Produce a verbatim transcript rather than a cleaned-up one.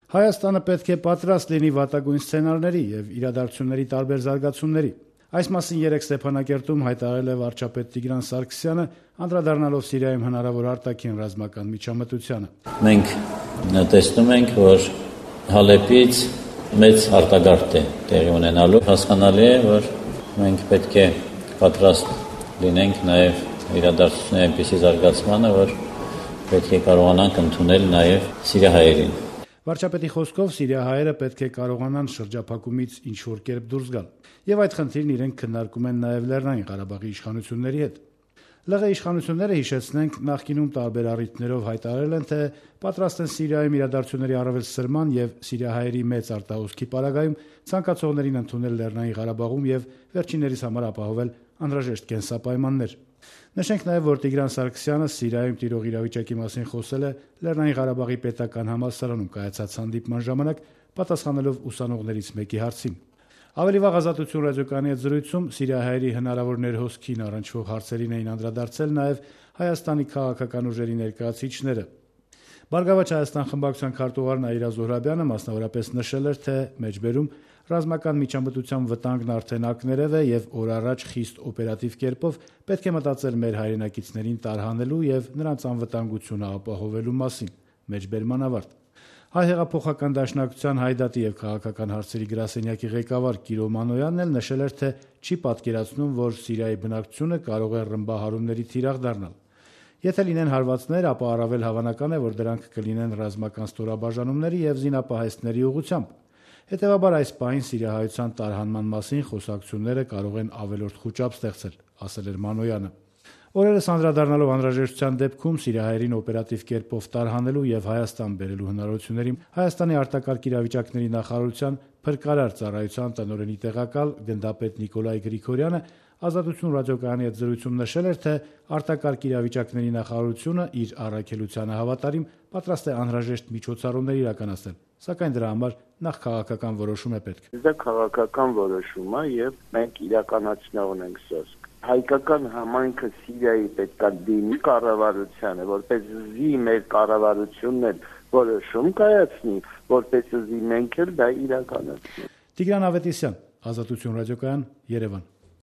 Հայաստանը պետք է պատրաստ լինի վատագույն սցենարների եւ իրադարձությունների տարբեր զարգացումների։ Այս մասին երեկ Ստեփանակերտում հայտարարել է վարչապետ Տիգրան Սարգսյանը, անդրադառնալով Սիրիայում հնարավոր արտաքին ռազմական միջամտությանը։ Մենք տեսնում ենք, որ Հալեպից մեծ արտագաղթ է տեղի ունենալու։ Հասկանալի է, որ մենք պետք է պատրաստ լինենք նաև իրադարձությունների այնպիսի զարգացմանը, որ պետք է կարողանանք ընդունել նաև սիրիահայերին։ Վարչապետի խոսքով սիրիահայերը պետք է կարողանան շրջափակումից ինչ-որ կերպ դուրս գալ, եւ այդ խնդիրն իրենք քննարկում են նաև Լեռնային Ղարաբաղի իշխանությունների հետ։ ԼՂ իշխանությունները, հիշեցնենք, նախկինում տարբեր առիթներով հայտարարել են, թե պատրաստ են Սիրիայում իրադարձությունների առավել սրման եւ սիրիահայերի մեծ արտահոսքի պարագայում ցանկացողներին ընդունել Լեռնային Ղարաբաղում եւ վերջիններիս համար ապահովել անհրաժեշտ կենսապայմաններ։ Նշենք նաև, որ Տիգրան Սարգսյանը Սիրիայում տիրող իրավիճակի մասին խոսել է Լեռնային Ղարաբաղի պետական համալսարանում կայացած հանդիպման ժամանակ, պատասխանելով ուսանողներից մեկի հարցին։ Ավելի վաղ Ազատություն ռադիոկայանի հետ զրույցում Սիրիահայերի հնարավոր ներհոսքին առնչվող հարցերին էին անդրադարձել նաև Հայաստանի քաղաքական ուժերի ներկայացուցիչները։ Բարգավաճ Հայաստան խմբակցության քարտուղար Նաիրա Զոհրաբյանը մասնավորապես նշել էր, թե մեջբերում ռազմական միջամտության վտանգն արդեն ակներև է եւ օր առաջ խիստ օպերատիվ կերպով պետք է մտածել մեր հայրենակիցներին տարհանելու եւ նրանց անվտանգությունը ապահովելու մասին։ Մեջբերման ավարտ։ Հայ հեղափոխական դաշնակցության Հայդատի եւ քաղաքական հարցերի գրասենյակի ղեկավար Կիրո Մանոյանն էլ նշել էր, թե չի պատկերացնում, որ Սիրիայի բնակչությունը կարող է ռմբահարումների թիրախ դառնալ։ Եթե լինեն հարվածներ, ապա առավել հավանական է, որ դրանք կլինեն ռազմական ստորաբաժանումների եւ զինապահեստների ուղղությամբ։ Հետևաբար այս պահին սիրիահայության տարհանման մասին խոսակցությունները կարող են ավելորդ խուճապ ստեղծել, ասել էր Մանոյանը։ Օրերս անդրադառնալով անհրաժեշտության դեպքում սիրիահայերին օպերատիվ կերպով տարհանելու եւ Հայաստան բերելու հնարավորություններին, Հայաստանի արտակարգ իրավիճակների նախարարության փրկարար ծառայության տնօրենի տեղակալ գնդապետ Նիկոլայ Գրիգորյանը Ազատություն ռադիոկայանի հետ զրույցում նշել էր, թե արտակարգ իրավիճակների նախարարությունը իր առաքելությանը հավատարիմ պատրաստ է անհրաժեշտ միջոցառումներ իրականացնել, սակայն դրա համար նախ քաղաքական որոշում է պետք։ Դա քաղաքական որոշում է եւ մենք իրականացնող ունենք սոսկ։ Հայկական համայնքը Սիրիայի պետք է դիմի կառավարությանը, որպեսզի մեր կառավարությունն էլ որոշում կայացնի, որպեսզի մենք էլ դա իրականացնենք։ Տիգրան Ավետիսյան, Ազատություն ռադիոկայան, Երևան։